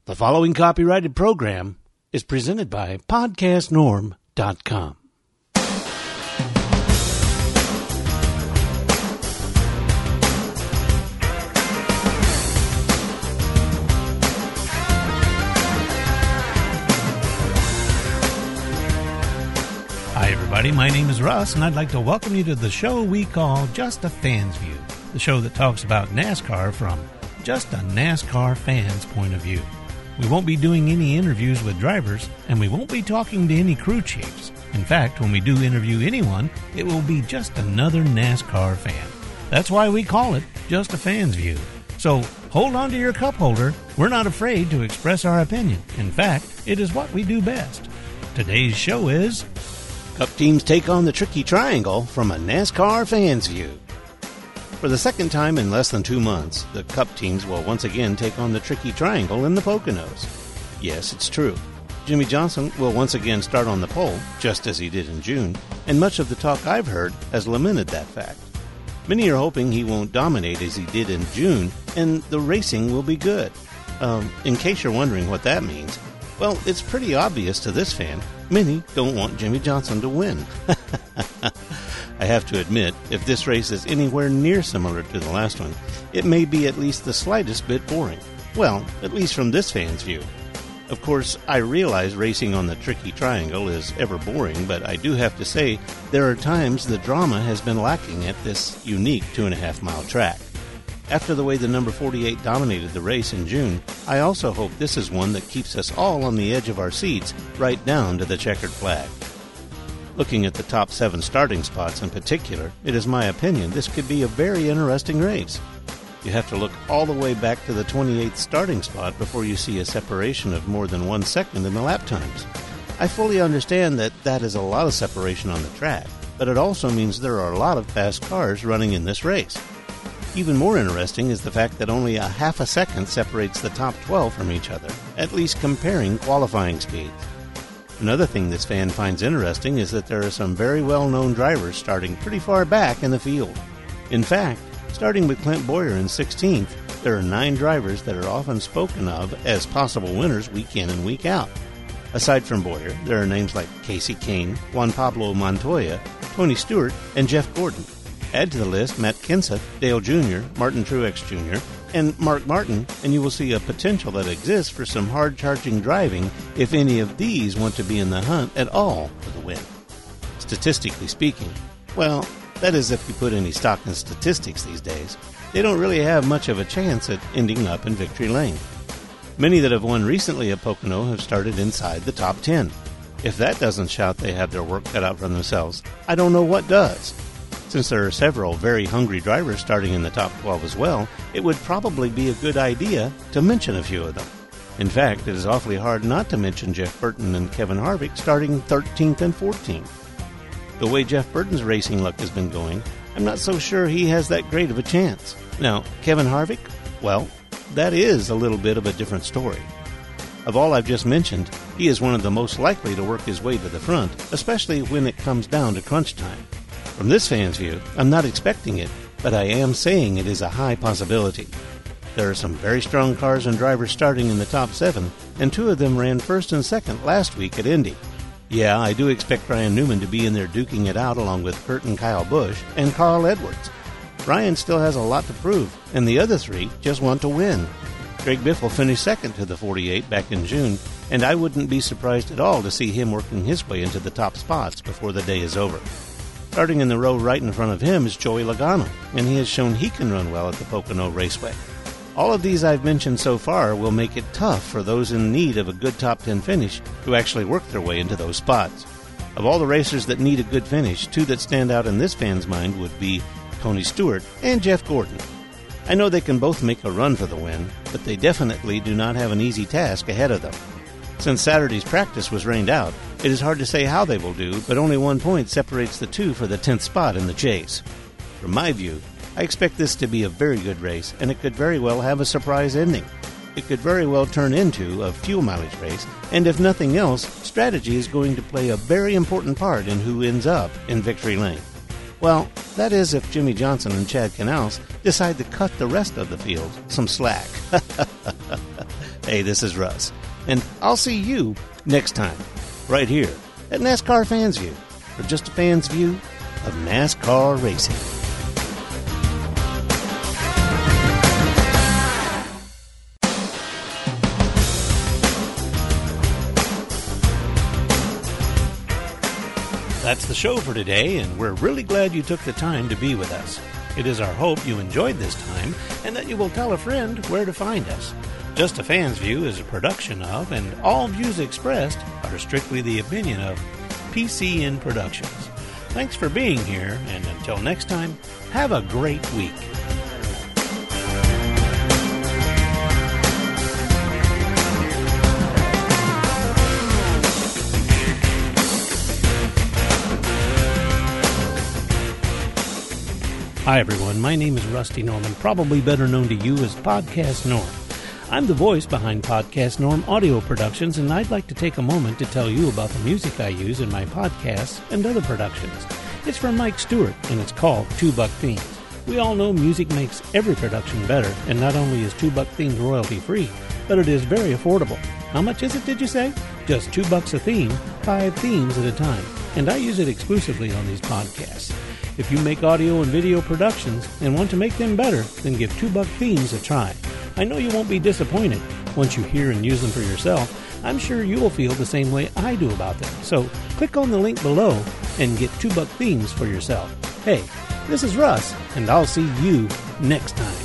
The following copyrighted program is presented by podcastnorm.com. Hi, everybody. My name is Russ, and I'd like to welcome you to the show we call Just a Fan's View, the show that talks about NASCAR from just a NASCAR fan's point of view. We won't be doing any interviews with drivers, and we won't be talking to any crew chiefs. In fact, when we do interview anyone, it will be just another NASCAR fan. That's why we call it Just a Fan's View. So hold on to your cup holder. We're not afraid to express our opinion. In fact, it is what we do best. Today's show is Cup Teams Take on the Tricky Triangle from a NASCAR fan's view. For the second time in less than 2 months, the Cup teams will once again take on the Tricky Triangle in the Poconos. Yes, it's true. Jimmie Johnson will once again start on the pole, just as he did in June, and much of the talk I've heard has lamented that fact. Many are hoping he won't dominate as he did in June, and the racing will be good. In case you're wondering what that means, well, it's pretty obvious to this fan. Many don't want Jimmie Johnson to win. I have to admit, if this race is anywhere near similar to the last one, it may be at least the slightest bit boring. Well, at least from this fan's view. Of course, I realize racing on the Tricky Triangle is ever boring, but I do have to say there are times the drama has been lacking at this unique 2.5-mile track. After the way the number 48 dominated the race in June, I also hope this is one that keeps us all on the edge of our seats right down to the checkered flag. Looking at the top 7 starting spots in particular, it is my opinion this could be a very interesting race. You have to look all the way back to the 28th starting spot before you see a separation of more than 1 second in the lap times. I fully understand that that is a lot of separation on the track, but it also means there are a lot of fast cars running in this race. Even more interesting is the fact that only a half a second separates the top 12 from each other, at least comparing qualifying speeds. Another thing this fan finds interesting is that there are some very well-known drivers starting pretty far back in the field. In fact, starting with Clint Bowyer in 16th, there are 9 drivers that are often spoken of as possible winners week in and week out. Aside from Bowyer, there are names like Kasey Kahne, Juan Pablo Montoya, Tony Stewart, and Jeff Gordon. Add to the list Matt Kenseth, Dale Jr., Martin Truex Jr., and Mark Martin, and you will see a potential that exists for some hard-charging driving if any of these want to be in the hunt at all for the win. Statistically speaking, well, that is if you put any stock in statistics these days, they don't really have much of a chance at ending up in victory lane. Many that have won recently at Pocono have started inside the top 10. If that doesn't shout they have their work cut out for themselves, I don't know what does. Since there are several very hungry drivers starting in the top 12 as well, it would probably be a good idea to mention a few of them. In fact, it is awfully hard not to mention Jeff Burton and Kevin Harvick starting 13th and 14th. The way Jeff Burton's racing luck has been going, I'm not so sure he has that great of a chance. Now, Kevin Harvick? Well, that is a little bit of a different story. Of all I've just mentioned, he is one of the most likely to work his way to the front, especially when it comes down to crunch time. From this fan's view, I'm not expecting it, but I am saying it is a high possibility. There are some very strong cars and drivers starting in the top 7, and 2 of them ran first and second last week at Indy. Yeah, I do expect Ryan Newman to be in there duking it out along with Kurt and Kyle Busch and Carl Edwards. Ryan still has a lot to prove, and the other 3 just want to win. Greg Biffle finished second to the 48 back in June, and I wouldn't be surprised at all to see him working his way into the top spots before the day is over. Starting in the row right in front of him is Joey Logano, and he has shown he can run well at the Pocono Raceway. All of these I've mentioned so far will make it tough for those in need of a good top 10 finish to actually work their way into those spots. Of all the racers that need a good finish, 2 that stand out in this fan's mind would be Tony Stewart and Jeff Gordon. I know they can both make a run for the win, but they definitely do not have an easy task ahead of them. Since Saturday's practice was rained out, it is hard to say how they will do, but only 1 point separates the 2 for the 10th spot in the chase. From my view, I expect this to be a very good race, and it could very well have a surprise ending. It could very well turn into a fuel mileage race, and if nothing else, strategy is going to play a very important part in who ends up in victory lane. Well, that is if Jimmy Johnson and Chad Canals decide to cut the rest of the field some slack. Hey, this is Russ, and I'll see you next time, right here at NASCAR Fans View, for Just a Fan's View of NASCAR racing. That's the show for today, and we're really glad you took the time to be with us. It is our hope you enjoyed this time and that you will tell a friend where to find us. Just a Fan's View is a production of, and all views expressed are strictly the opinion of, PCN Productions. Thanks for being here, and until next time, have a great week. Hi everyone, my name is Rusty Norman, probably better known to you as Podcast Norm. I'm the voice behind Podcast Norm Audio Productions, and I'd like to take a moment to tell you about the music I use in my podcasts and other productions. It's from Mike Stewart, and it's called Two Buck Themes. We all know music makes every production better, and not only is Two Buck Themes royalty-free, but it is very affordable. How much is it, did you say? Just $2 a theme, 5 themes at a time, and I use it exclusively on these podcasts. If you make audio and video productions and want to make them better, then give 2 Buck Themes a try. I know you won't be disappointed. Once you hear and use them for yourself, I'm sure you will feel the same way I do about them. So click on the link below and get 2 Buck Themes for yourself. Hey, this is Russ, and I'll see you next time.